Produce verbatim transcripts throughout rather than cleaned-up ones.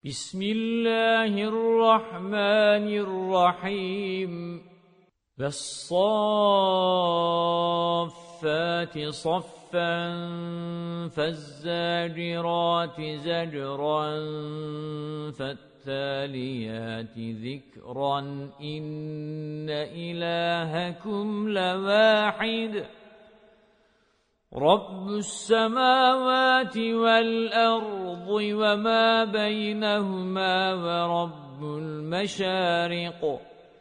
بسم الله الرحمن الرحيم والصافات صفا فالزاجرات زجرا فالتاليات ذكرا إن إلهكم لواحد رب السماوات والأرض وما بينهما ورب المشارق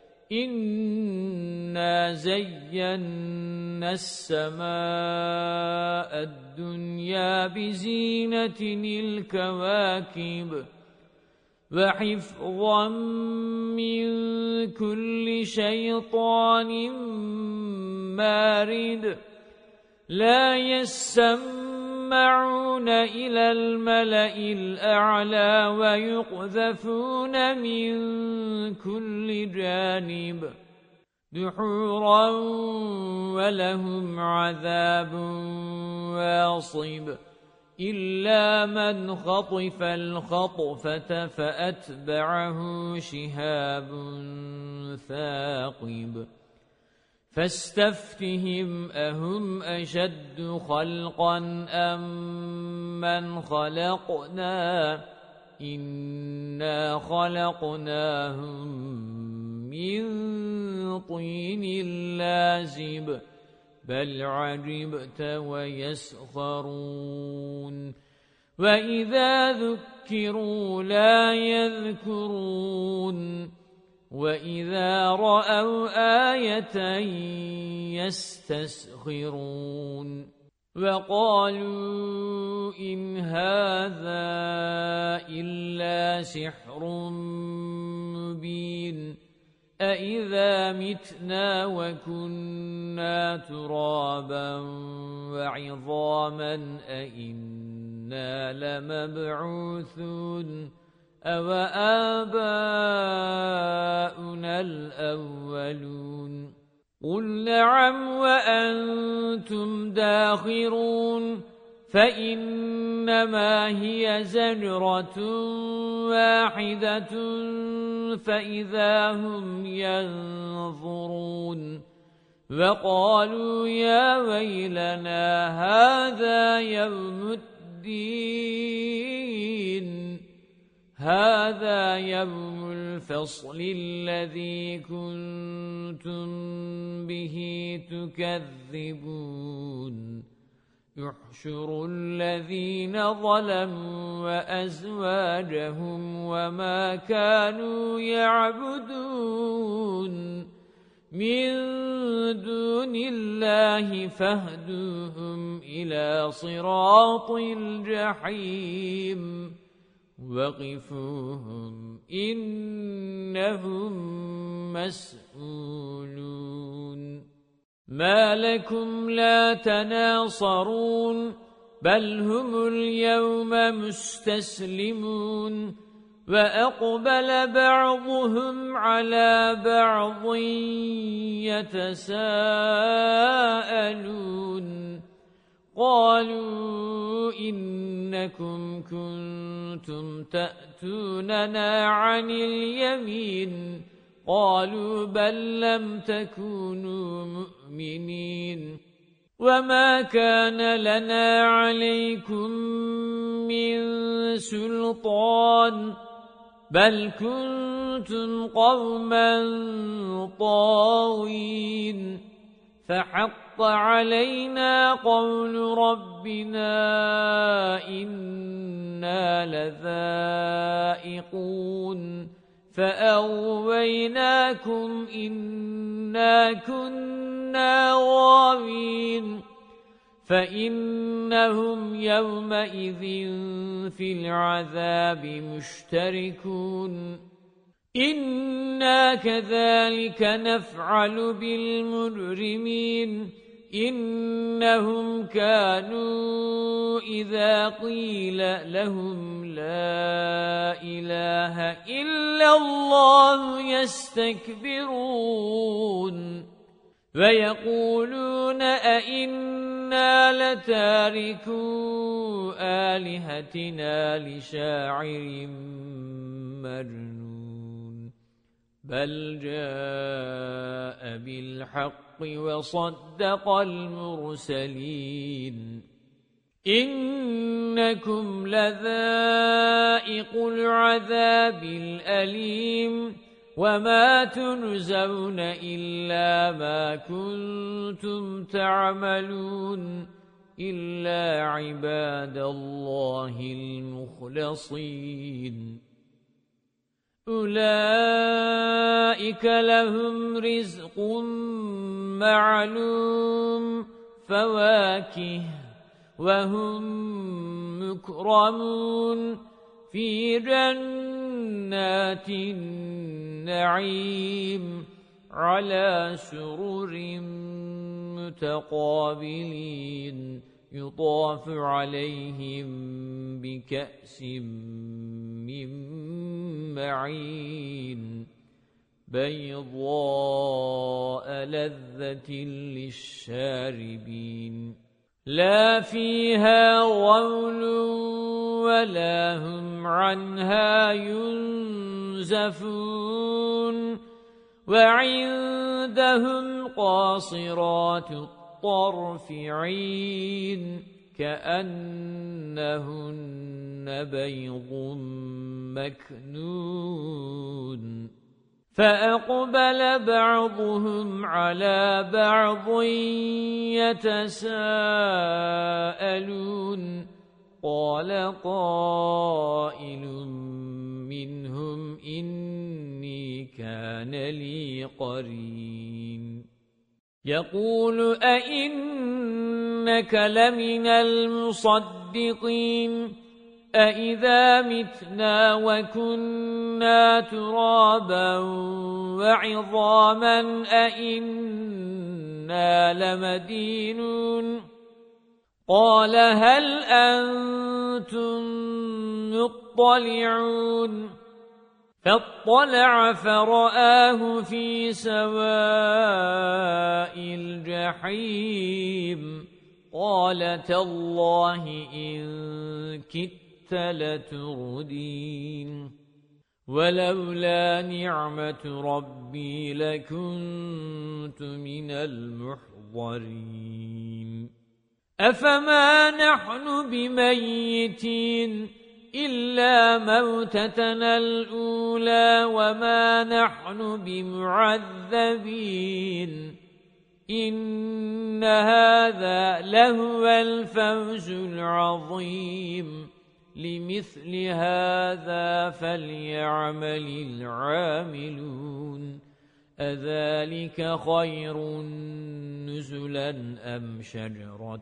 إنا زينا السماء الدنيا بزينة الكواكب وحفظا من كل شيطان مارد لا يسمعون إلى الملأ الأعلى ويقذفون من كل جانب دحورا ولهم عذاب واصب إلا من خطف الخطفة فأتبعه شهاب ثاقب فاستفتهم أهم أشد خلقا أم من خلقنا إنا خلقناهم من طين لازب بل عجبت ويسخرون وإذا ذكروا لا يذكرون وَإِذَا رَأَوْا آيَةً يَسْتَسْخِرُونَ وَقَالُوا إِنْ هَذَا إِلَّا سِحْرٌ مُبِينٌ أَإِذَا مِتْنَا وَكُنَّا تُرَابًا وَعِظَامًا أَإِنَّا لَمَبْعُوثُونَ أَوَ آبَاؤُنَا الْأَوَّلُونَ قُلْ نَعَمْ وَأَنْتُمْ دَاخِرُونَ فَإِنَّمَا هِيَ زَجْرَةٌ وَاحِدَةٌ فَإِذَا هُمْ يَنظُرُونَ وَقَالُوا يَا وَيْلَنَا هَذَا يَوْمُ الدِّينِ هذا يوم الفصل الذي كنتم به تكذبون يحشر الذين ظلموا وأزواجهم وما كانوا يعبدون من دون الله فاهدوهم إلى صراط الجحيم وقفوهم إنهم مسؤولون ما لكم لا تناصرون بل هم اليوم مستسلمون وأقبل بعضهم على بعض يتساءلون قالوا إنكم كنتم تأتوننا عن اليمين قالوا بل لم تكونوا مؤمنين وما كان لنا عليكم من سلطان بل كنتم قوما طاغين فحق علينا قول ربنا إنا لذائقون فأغويناكم إنا كنا غاوين فإنهم يومئذ في العذاب مشتركون إنا كذلك نفعل بالمجرمين إنهم كانوا إذا قيل لهم لا إله إلا الله يستكبرون ويقولون أئنا لتاركو آلهتنا لشاعر مجنون بل جاء بالحق وصدق المرسلين إنكم لذائق العذاب الأليم وما تنزون إلا ما كنتم تعملون إلا عباد الله المخلصين أولئك لهم رزق معلوم فواكه وهم مكرمون في جنات النعيم على سرر متقابلين يطاف عليهم بكأس من معين بيضاء لذة للشاربين لا فيها غول ولا هم عنها ينزفون وعندهم قاصرات الطرف عين كأنهن بيض مكنون فأقبل بعضهم على بعض يتساءلون قال قائل منهم إني كان لي قرين يقول أئنك لمن المصدقين أئذا متنا وكنا ترابا وعظاما أئنا لمدينون قال هل أنتم مطلعون فاطلع فرآه في سواء الجحيم قال تالله إن كدت لتردين ولولا نعمة ربي لكنت من المحضرين أفما نحن بميتين إلا موتتنا الأولى وما نحن بمعذبين إن هذا لهو الفوز العظيم لمثل هذا فليعمل العاملون أذلك خير نزلا أم شجرة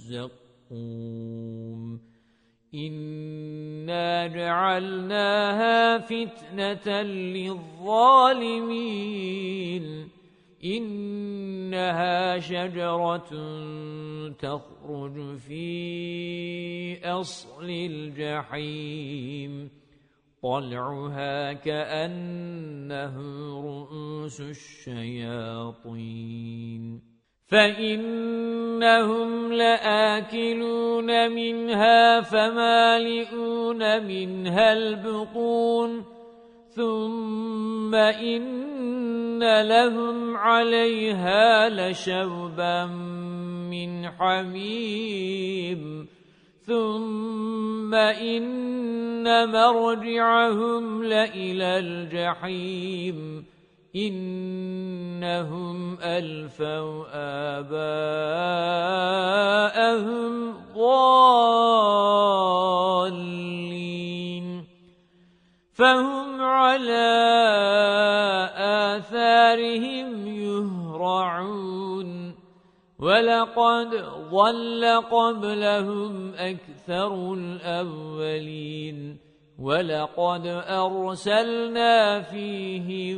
الزقوم إنا جعلناها فتنة للظالمين إنها شجرة تخرج في أصل الجحيم طلعها كأنه رؤوس الشياطين فإنهم لآكلون منها فمالئون منها البطون ثم إن لهم عليها لشوبا من حميم ثم إن مرجعهم لإلى الجحيم إنهم ألفوا آباءهم ضالين فهم على آثارهم يهرعون ولقد ضل قبلهم أكثر الأولين ولقد أرسلنا فيهم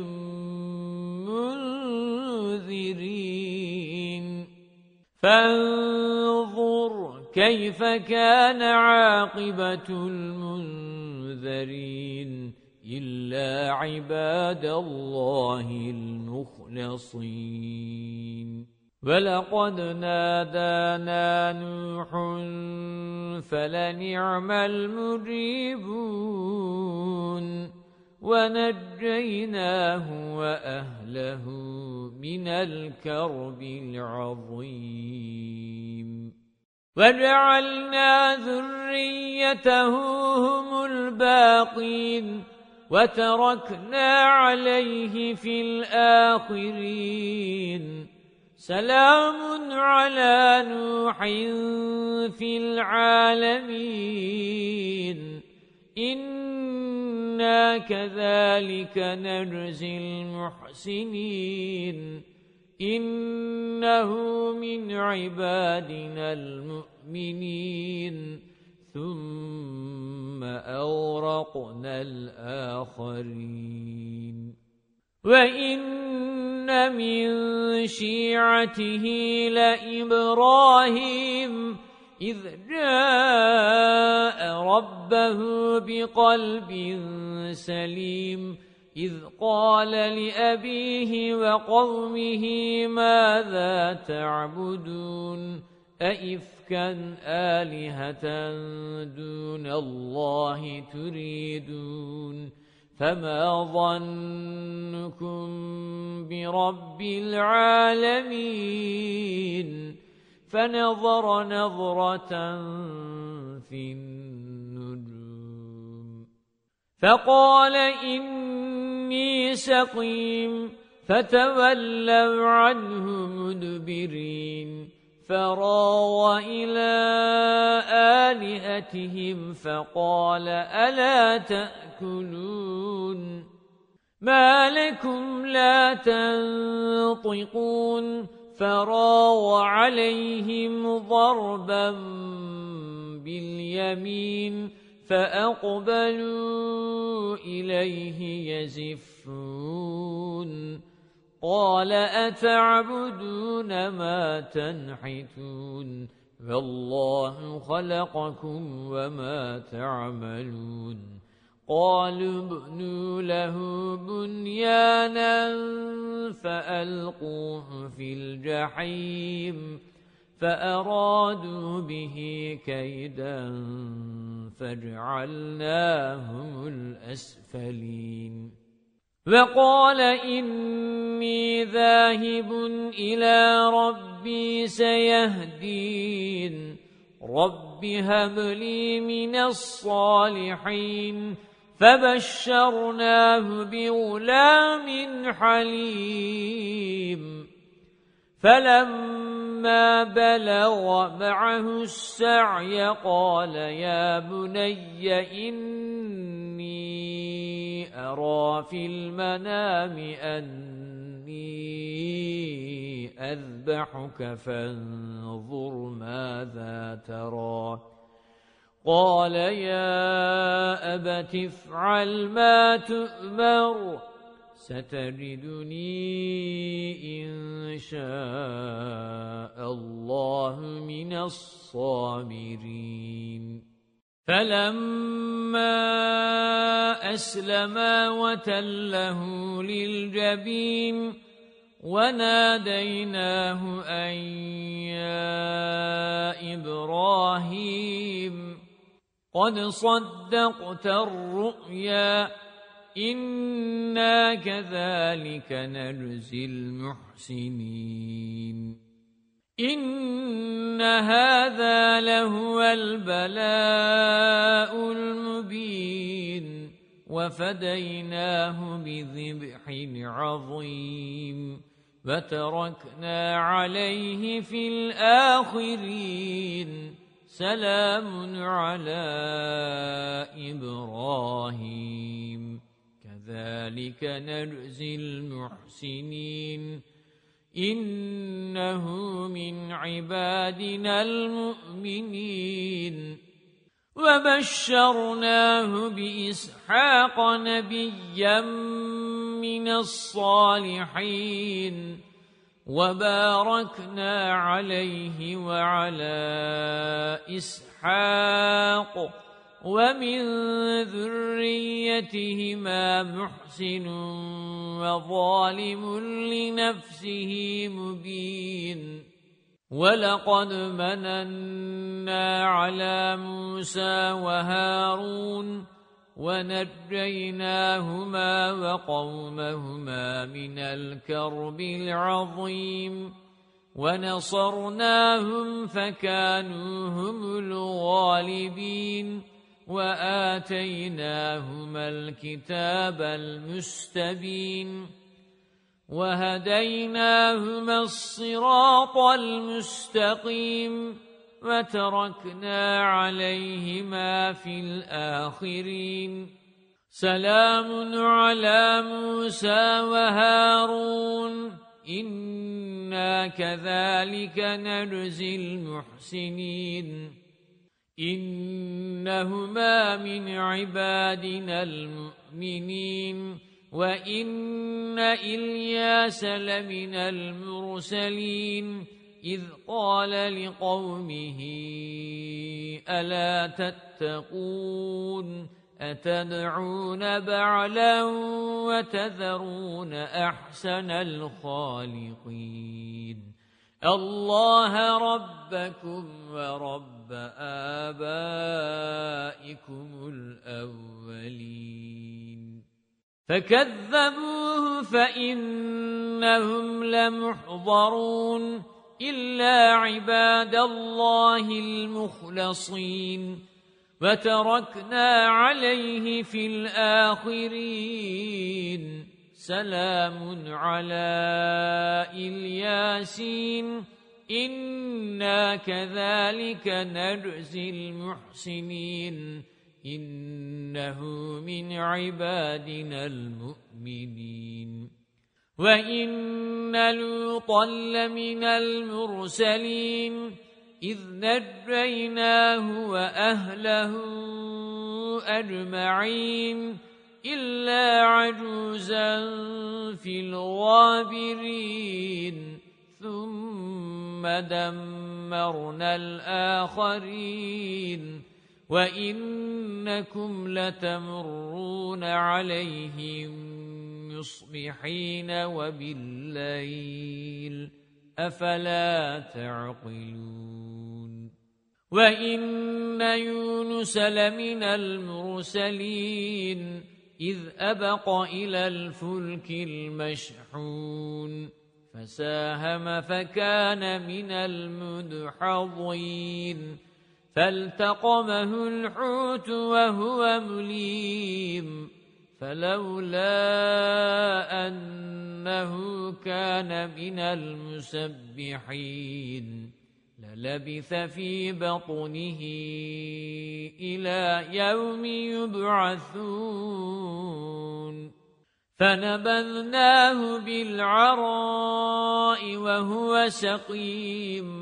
منذرين فانظر كيف كان عاقبة المنذرين إلا عباد الله المخلصين ولقد نادانا نوح فلنعم المجيبون ونجيناه وأهله من الكرب العظيم وجعلنا ذريته هم الباقين وتركنا عليه في الآخرين سلام على نوح في العالمين إنا كذلك نجزي المحسنين إنه من عبادنا المؤمنين ثم أورقنا الآخرين وإن من شيعته لإبراهيم إذ جاء ربه بقلب سليم إذ قال لأبيه وقومه ماذا تعبدون أئفكا آلهة دون الله تريدون فما ظنكم برب العالمين فنظر نظرة في النجوم فقال إني سقيم فتولوا عنه مدبرين فراغ إلى آلهتهم فقال ألا تأكلون ما لكم لا تنطقون فراغ عليهم ضربا باليمين فأقبلوا إليه يزفون قال أتعبدون ما تنحتون فالله خلقكم وما تعملون قالوا ابنوا له بنيانا فألقوه في الجحيم فأرادوا به كيدا فجعلناهم الأسفلين وقال إني ذاهب إلى ربي سيهدين رب هب لي من الصالحين فبشرناه بغلام حليم فلما بلغ معه السعي قال يا بني إني أرى في المنام أني أذبحك فانظر ماذا ترى قال يا أبت افعل ما تؤمر ستجدني إن شاء الله من الصابرين فلما أسلما وتله للجبين وناديناه أن يا إبراهيم قد صدقت الرؤيا إنا كذلك نجزي المحسنين إن هذا لهو البلاء المبين وفديناه بذبح عظيم وتركنا عليه في الآخرين سلام على إبراهيم كذلك نجزي المحسنين إنه من عبادنا المؤمنين وبشرناه بإسحاق نبيا من الصالحين وباركنا عليه وعلى إسحاق ومن ذريتهما محسن وظالم لنفسه مبين وَلَقَدْ مَنَنَّا عَلَى مُوسَى وَهَارُونَ ونجيناهما وقومهما من الكرب العظيم ونصرناهم فكانوا هم الغالبين وآتيناهما الكتاب المستبين وهديناهما الصراط المستقيم وتركنا عليهما في الآخرين سلام على موسى وهارون إنا كذلك نجزي المحسنين إنهما من عبادنا المؤمنين وإن إلياس لمن المرسلين إذ قال لقومه ألا تتقون أتدعون بعلا وتذرون أحسن الخالقين الله ربكم ورب آبائكم الأولين فكذبوه فإنهم لمحضرون إلا عباد الله المخلصين وتركنا عليه في الآخرين سلام على الياسين إنا كذلك نجزي المحسنين إنه من عبادنا المؤمنين وإن لوطا لمن المرسلين إذ نجيناه وأهله أجمعين إلا عجوزا في الغابرين ثم دمرنا الآخرين وإنكم لتمرون عليهم مصبحين وبالليل أفلا تعقلون وإن يونس لمن المرسلين إذ أبق إلى الفلك المشحون فساهم فكان من المدحضين فالتقمه الحوت وهو مليم فلولا أنه كان من المسبحين للبث في بطنه إلى يوم يبعثون فنبذناه بالعراء وهو سقيم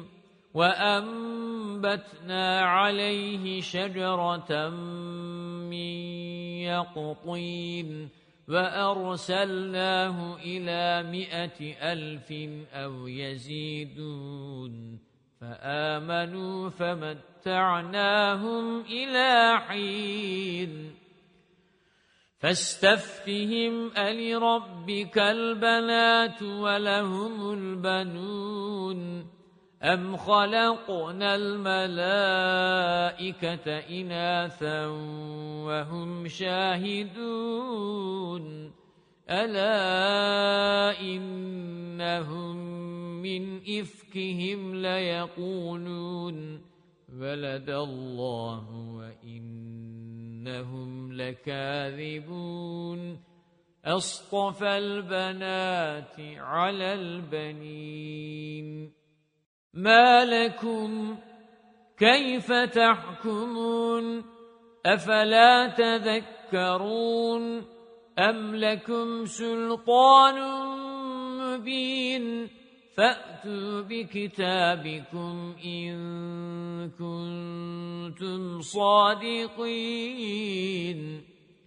وأنبتنا عليه شجرة من يقطين وأرسلناه إلى مئة ألف أو يزيدون فآمنوا فمتعناهم إلى حين فاستفتهم ألربك البنات ولهم البنون أم خلقنا الملائكة إناثا وهم شاهدون ألا إنهم من إفكهم ليقولون ولد الله وإنهم لكاذبون أصطفى البنات على البنين ما لكم كيف تحكمون أفلا تذكرون أم لكم سلطان مبين فأتوا بكتابكم إن كنتم صادقين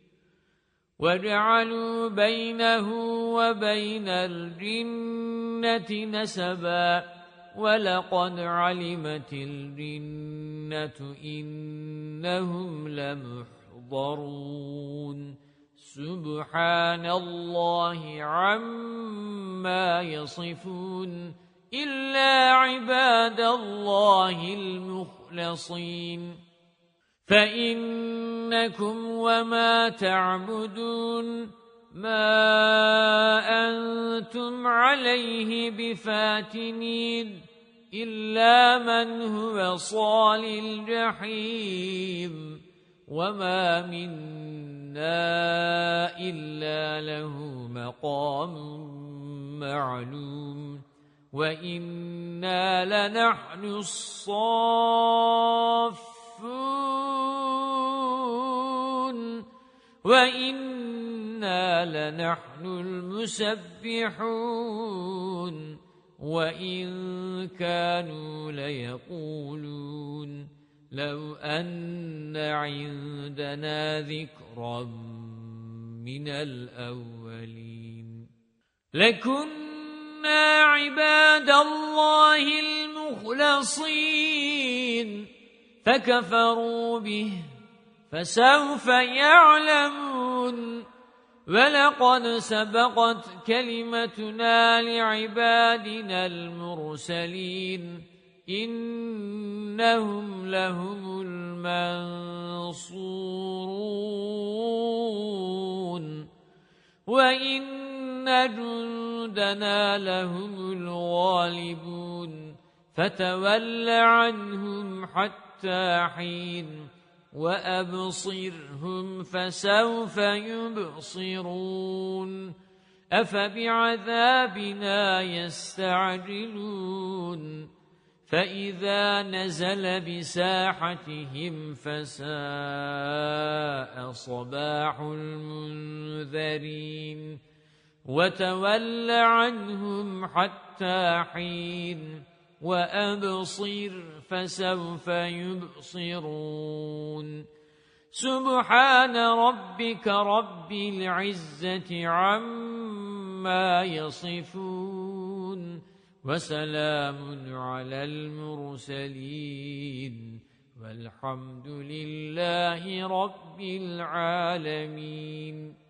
وجعلوا بينه وبين الجنة نسبا وَلَقَدْ عَلِمَتِ الْجِنَّةُ إِنَّهُمْ لَمُحْضَرُونَ سُبْحَانَ اللَّهِ عَمَّا يَصِفُونَ إِلَّا عِبَادَ اللَّهِ الْمُخْلَصِينَ فإنكم وما تعبدون ما أنتم عليه بفاتنين إلا من هو صال الجحيم وما منا إلا له مقام معلوم وإنا لنحن الصافون وإنا لنحن المسبحون وإن كانوا ليقولون لو أن عندنا ذكرا من الأولين لكنا عباد الله المخلصين فكفروا به فسوف يعلمون ولقد سبقت كلمتنا لعبادنا المرسلين إنهم لهم المنصورون وإن جندنا لهم الغالبون فتول عنهم حتى حين وأبصرهم فسوف يبصرون أفبعذابنا يستعجلون فإذا نزل بساحتهم فساء صباح المنذرين وتول عنهم حتى حين وأبصر فسوف يبصرون سبحان ربك رب العزة عما يصفون وسلام على المرسلين والحمد لله رب العالمين.